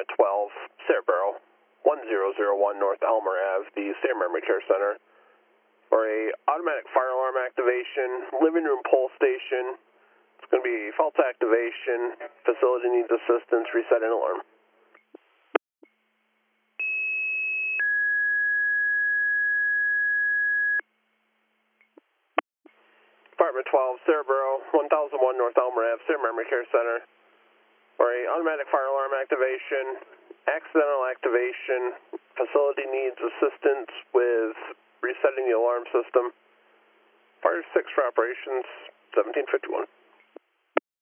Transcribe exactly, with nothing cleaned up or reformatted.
Department twelve, Cerebro, one zero zero one North Elmer Ave, the State Memory Care Center, for a automatic fire alarm activation, living room pole station. It's going to be fault activation, facility needs assistance, resetting alarm. Department twelve, Cerebro, one thousand one North Elmer Ave, State Memory Care Center, for a automatic fire alarm activation, accidental activation, facility needs assistance with resetting the alarm system. Fire six for operations, seventeen fifty-one.